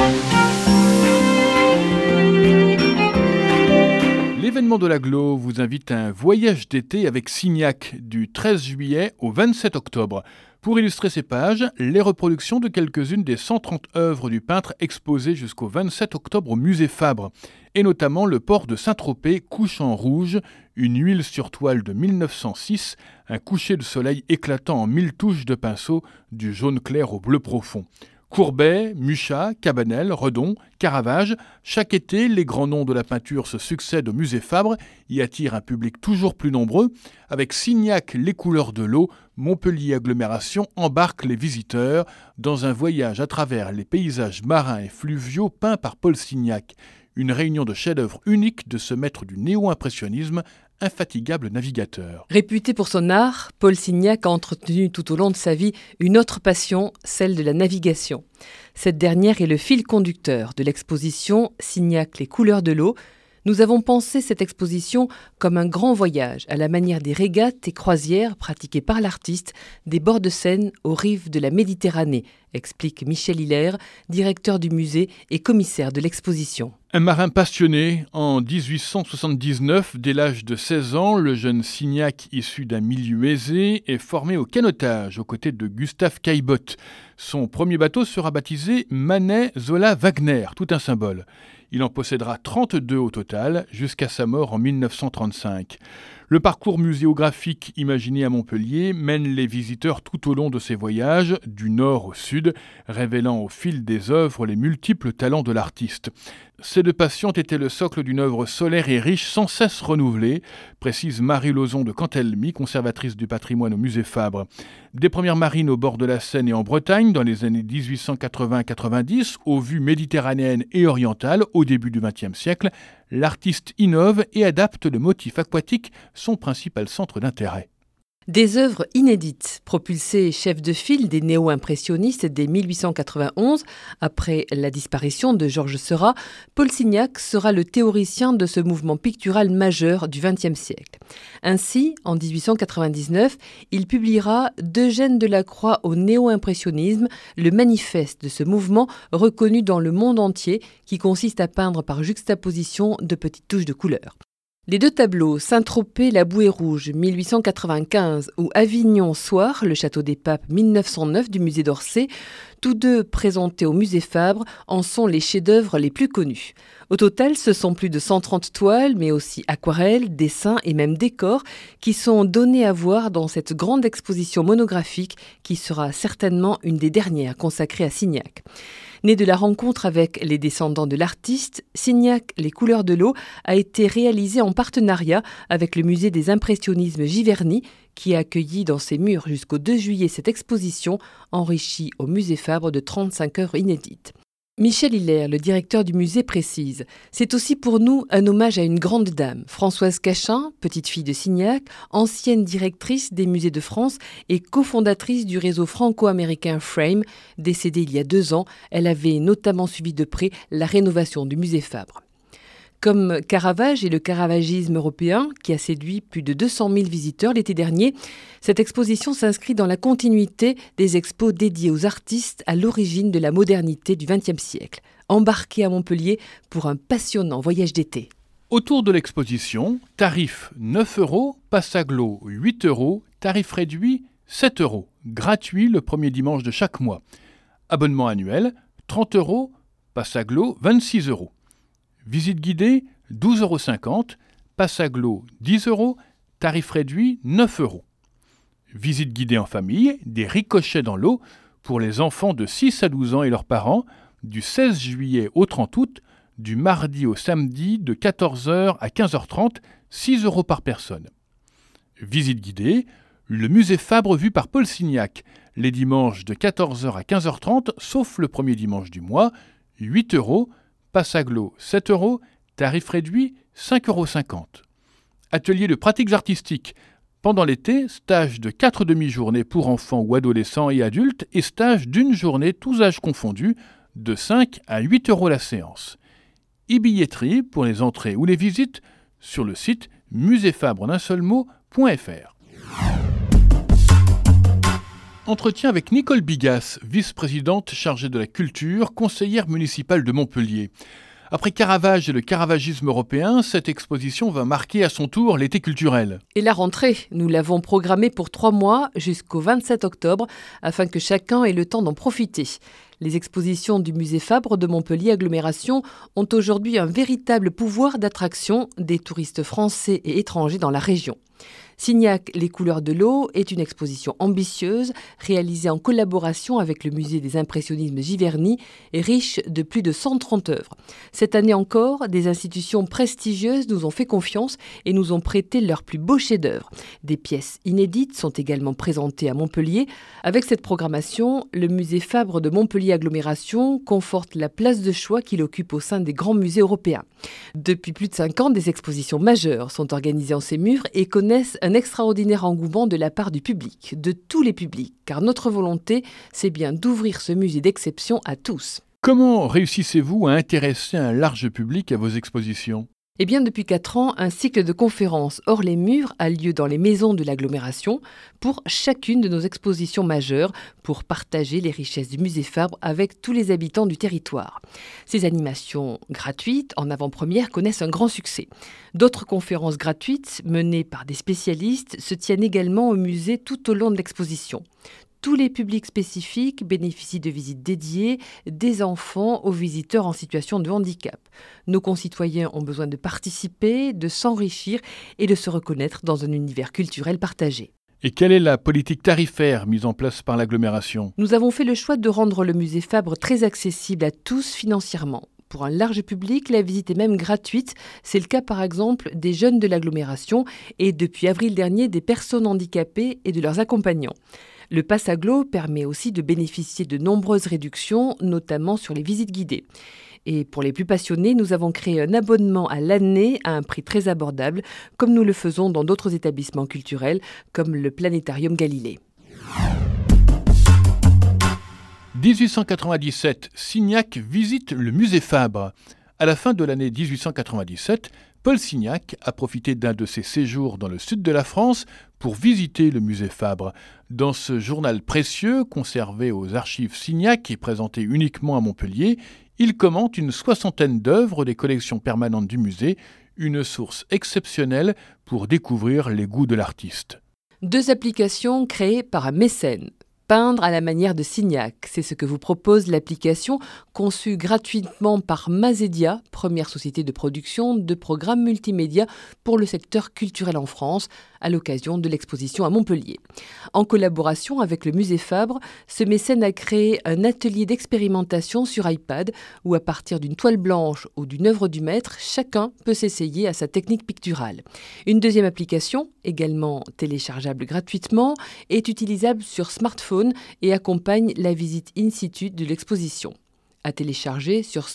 L'événement de l'Agglo vous invite à un voyage d'été avec Signac du 13 juillet au 27 octobre. Pour illustrer ces pages, les reproductions de quelques-unes des 130 œuvres du peintre exposées jusqu'au 27 octobre au musée Fabre, et notamment le port de Saint-Tropez couche en rouge, une huile sur toile de 1906, un coucher de soleil éclatant en 1000 touches de pinceau du jaune clair au bleu profond. Courbet, Muchat, Cabanel, Redon, Caravage, chaque été, les grands noms de la peinture se succèdent au musée Fabre, y attirent un public toujours plus nombreux. Avec Signac, les couleurs de l'eau, Montpellier Agglomération embarque les visiteurs dans un voyage à travers les paysages marins et fluviaux peints par Paul Signac. Une réunion de chefs-d'œuvre unique de ce maître du néo-impressionnisme, infatigable navigateur. Réputé pour son art, Paul Signac a entretenu tout au long de sa vie une autre passion, celle de la navigation. Cette dernière est le fil conducteur de l'exposition Signac, les couleurs de l'eau. Nous avons pensé cette exposition comme un grand voyage à la manière des régates et croisières pratiquées par l'artiste des bords de Seine aux rives de la Méditerranée, explique Michel Hilaire, directeur du musée et commissaire de l'exposition. Un marin passionné, en 1879, dès l'âge de 16 ans, le jeune Signac, issu d'un milieu aisé, est formé au canotage aux côtés de Gustave Caillebotte. Son premier bateau sera baptisé Manet Zola Wagner, tout un symbole. Il en possédera 32 au total, jusqu'à sa mort en 1935. Le parcours muséographique imaginé à Montpellier mène les visiteurs tout au long de ses voyages, du nord au sud, révélant au fil des œuvres les multiples talents de l'artiste. Ces deux passions étaient le socle d'une œuvre solaire et riche sans cesse renouvelée, précise Marie Lauzon de Cantelmy, conservatrice du patrimoine au musée Fabre. Des premières marines au bord de la Seine et en Bretagne dans les années 1880-90, aux vues méditerranéennes et orientales au début du XXe siècle, l'artiste innove et adapte le motif aquatique, son principal centre d'intérêt. Des œuvres inédites, propulsées chef de file des néo-impressionnistes dès 1891, après la disparition de Georges Seurat, Paul Signac sera le théoricien de ce mouvement pictural majeur du XXe siècle. Ainsi, en 1899, il publiera d'Eugène Delacroix au néo-impressionnisme, le manifeste de ce mouvement reconnu dans le monde entier qui consiste à peindre par juxtaposition de petites touches de couleur. Les deux tableaux, Saint-Tropez, la bouée rouge, 1895, ou Avignon Soir, le château des papes, 1909 du musée d'Orsay, tous deux présentés au musée Fabre, en sont les chefs-d'œuvre les plus connus. Au total, ce sont plus de 130 toiles, mais aussi aquarelles, dessins et même décors qui sont donnés à voir dans cette grande exposition monographique qui sera certainement une des dernières consacrée à Signac. Né de la rencontre avec les descendants de l'artiste, Signac, les couleurs de l'eau a été réalisé en partenariat avec le musée des impressionnismes Giverny, qui a accueilli dans ses murs jusqu'au 2 juillet cette exposition, enrichie au musée Fabre de 35 œuvres inédites. Michel Hilaire, le directeur du musée, précise « C'est aussi pour nous un hommage à une grande dame, Françoise Cachin, petite-fille de Signac, ancienne directrice des musées de France et cofondatrice du réseau franco-américain Frame. Décédée il y a 2 ans, elle avait notamment suivi de près la rénovation du musée Fabre. » Comme Caravage et le caravagisme européen, qui a séduit plus de 200 000 visiteurs l'été dernier, cette exposition s'inscrit dans la continuité des expos dédiés aux artistes à l'origine de la modernité du XXe siècle. Embarqués à Montpellier pour un passionnant voyage d'été. Autour de l'exposition, tarif 9 €, passe Agglo 8 €, tarif réduit 7 €, gratuit le premier dimanche de chaque mois. Abonnement annuel 30 €, passe Agglo 26 €. Visite guidée, 12,50 €, passe Agglo 10 €, tarif réduit 9 €. Visite guidée en famille, des ricochets dans l'eau pour les enfants de 6 à 12 ans et leurs parents, du 16 juillet au 30 août, du mardi au samedi de 14 h à 15h30, 6 € par personne. Visite guidée, le musée Fabre vu par Paul Signac, les dimanches de 14 h à 15h30, sauf le premier dimanche du mois, 8 €, passe Agglo 7 €, tarif réduit 5,50 €. Atelier de pratiques artistiques. Pendant l'été, stage de 4 demi-journées pour enfants ou adolescents et adultes et stage d'une journée tous âges confondus de 5 à 8 € la séance. E-billetterie pour les entrées ou les visites sur le site muséfabre.fr. Entretien avec Nicole Bigas, vice-présidente chargée de la culture, conseillère municipale de Montpellier. Après Caravage et le caravagisme européen, cette exposition va marquer à son tour l'été culturel. Et la rentrée, nous l'avons programmée pour 3 mois jusqu'au 27 octobre afin que chacun ait le temps d'en profiter. Les expositions du musée Fabre de Montpellier Agglomération ont aujourd'hui un véritable pouvoir d'attraction des touristes français et étrangers dans la région. Signac, les couleurs de l'eau est une exposition ambitieuse, réalisée en collaboration avec le musée des impressionnismes Giverny et riche de plus de 130 œuvres. Cette année encore, des institutions prestigieuses nous ont fait confiance et nous ont prêté leurs plus beaux chefs-d'œuvre. Des pièces inédites sont également présentées à Montpellier. Avec cette programmation, le musée Fabre de Montpellier Agglomération conforte la place de choix qu'il occupe au sein des grands musées européens. Depuis plus de 5 ans, des expositions majeures sont organisées en ces murs et connaissent un extraordinaire engouement de la part du public, de tous les publics, car notre volonté, c'est bien d'ouvrir ce musée d'exception à tous. Comment réussissez-vous à intéresser un large public à vos expositions ? Eh bien, depuis 4 ans, un cycle de conférences hors les murs a lieu dans les maisons de l'agglomération pour chacune de nos expositions majeures pour partager les richesses du musée Fabre avec tous les habitants du territoire. Ces animations gratuites en avant-première connaissent un grand succès. D'autres conférences gratuites menées par des spécialistes se tiennent également au musée tout au long de l'exposition. Tous les publics spécifiques bénéficient de visites dédiées, des enfants aux visiteurs en situation de handicap. Nos concitoyens ont besoin de participer, de s'enrichir et de se reconnaître dans un univers culturel partagé. Et quelle est la politique tarifaire mise en place par l'agglomération ? Nous avons fait le choix de rendre le musée Fabre très accessible à tous financièrement. Pour un large public, la visite est même gratuite. C'est le cas par exemple des jeunes de l'agglomération et depuis avril dernier des personnes handicapées et de leurs accompagnants. Le Pass Agglo permet aussi de bénéficier de nombreuses réductions, notamment sur les visites guidées. Et pour les plus passionnés, nous avons créé un abonnement à l'année à un prix très abordable, comme nous le faisons dans d'autres établissements culturels, comme le Planétarium Galilée. 1897, Signac visite le musée Fabre. À la fin de l'année 1897, Paul Signac a profité d'un de ses séjours dans le sud de la France pour visiter le musée Fabre. Dans ce journal précieux, conservé aux archives Signac et présenté uniquement à Montpellier, il commente une 60aine d'œuvres des collections permanentes du musée, une source exceptionnelle pour découvrir les goûts de l'artiste. 2 applications créées par un mécène. Peindre à la manière de Signac, c'est ce que vous propose l'application conçue gratuitement par Mazedia, première société de production de programmes multimédia pour le secteur culturel en France, à l'occasion de l'exposition à Montpellier. En collaboration avec le musée Fabre, ce mécène a créé un atelier d'expérimentation sur iPad où à partir d'une toile blanche ou d'une œuvre du maître, chacun peut s'essayer à sa technique picturale. Une deuxième application, également téléchargeable gratuitement, est utilisable sur smartphone et accompagne la visite in situ de l'exposition. À télécharger sur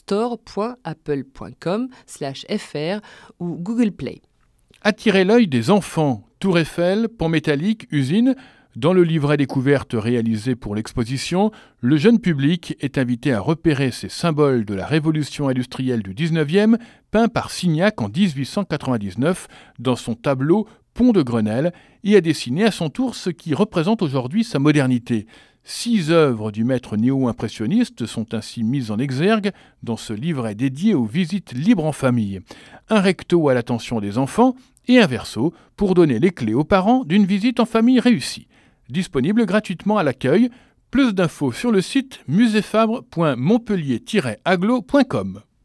store.apple.com/fr ou Google Play. Attirer l'œil des enfants. Tour Eiffel, pont métallique, usine. Dans le livret découverte réalisé pour l'exposition, le jeune public est invité à repérer ces symboles de la révolution industrielle du 19e, peint par Signac en 1899 dans son tableau Pont de Grenelle, et à dessiner à son tour ce qui représente aujourd'hui sa modernité. 6 œuvres du maître néo-impressionniste sont ainsi mises en exergue dans ce livret dédié aux visites libres en famille. Un recto à l'attention des enfants et un verso pour donner les clés aux parents d'une visite en famille réussie. Disponible gratuitement à l'accueil. Plus d'infos sur le site muséfabre.montpellier-agglo.com.